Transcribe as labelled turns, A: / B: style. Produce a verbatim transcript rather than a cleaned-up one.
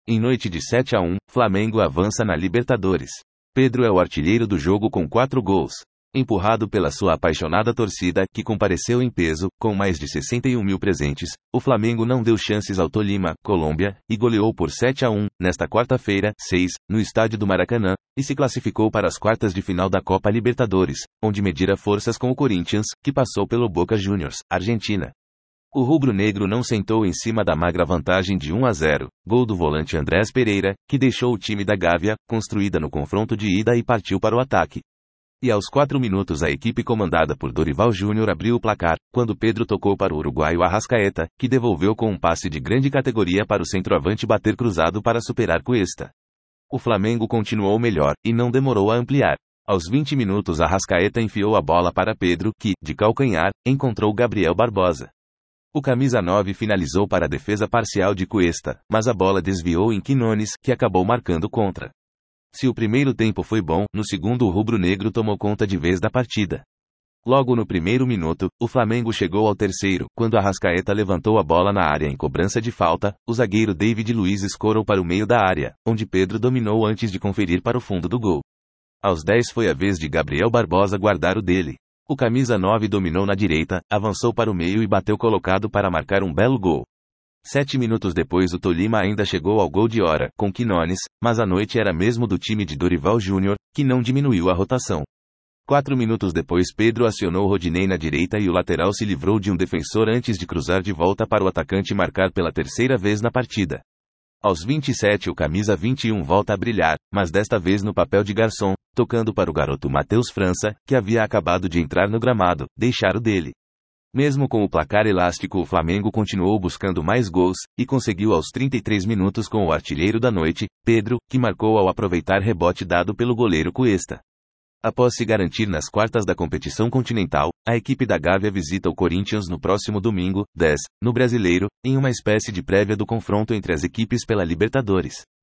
A: Em noite de sete a um, Flamengo avança na Libertadores. Pedro é o artilheiro do jogo com quatro gols. Empurrado pela sua apaixonada torcida, que compareceu em peso, com mais de sessenta e um mil presentes, o Flamengo não deu chances ao Tolima, Colômbia, e goleou por sete a um, nesta quarta-feira, seis, no estádio do Maracanã, e se classificou para as quartas de final da Copa Libertadores, onde medirá forças com o Corinthians, que passou pelo Boca Juniors, Argentina. O rubro-negro não sentou em cima da magra vantagem de um a zero, gol do volante Andrés Pereira, que deixou o time da Gávea, construída no confronto de ida e partiu para o ataque. E aos quatro minutos a equipe comandada por Dorival Júnior abriu o placar, quando Pedro tocou para o uruguaio Arrascaeta, que devolveu com um passe de grande categoria para o centroavante bater cruzado para superar Cuesta. O Flamengo continuou melhor, e não demorou a ampliar. Aos vinte minutos Arrascaeta enfiou a bola para Pedro, que, de calcanhar, encontrou Gabriel Barbosa. O camisa nove finalizou para a defesa parcial de Cuesta, mas a bola desviou em Quinones, que acabou marcando contra. Se o primeiro tempo foi bom, no segundo o rubro-negro tomou conta de vez da partida. Logo no primeiro minuto, o Flamengo chegou ao terceiro, quando Arrascaeta levantou a bola na área em cobrança de falta, o zagueiro David Luiz escorou para o meio da área, onde Pedro dominou antes de conferir para o fundo do gol. Aos dez foi a vez de Gabriel Barbosa guardar o dele. O camisa nove dominou na direita, avançou para o meio e bateu colocado para marcar um belo gol. Sete minutos depois o Tolima ainda chegou ao gol de hora, com Quinones, mas a noite era mesmo do time de Dorival Júnior, que não diminuiu a rotação. Quatro minutos depois Pedro acionou Rodinei na direita e o lateral se livrou de um defensor antes de cruzar de volta para o atacante marcar pela terceira vez na partida. Aos vinte e sete o camisa vinte e um volta a brilhar, mas desta vez no papel de garçom, tocando para o garoto Matheus França, que havia acabado de entrar no gramado, deixar o dele. Mesmo com o placar elástico o Flamengo continuou buscando mais gols, e conseguiu aos trinta e três minutos com o artilheiro da noite, Pedro, que marcou ao aproveitar rebote dado pelo goleiro Cuesta. Após se garantir nas quartas da competição continental, a equipe da Gávea visita o Corinthians no próximo domingo, dez, no Brasileiro, em uma espécie de prévia do confronto entre as equipes pela Libertadores.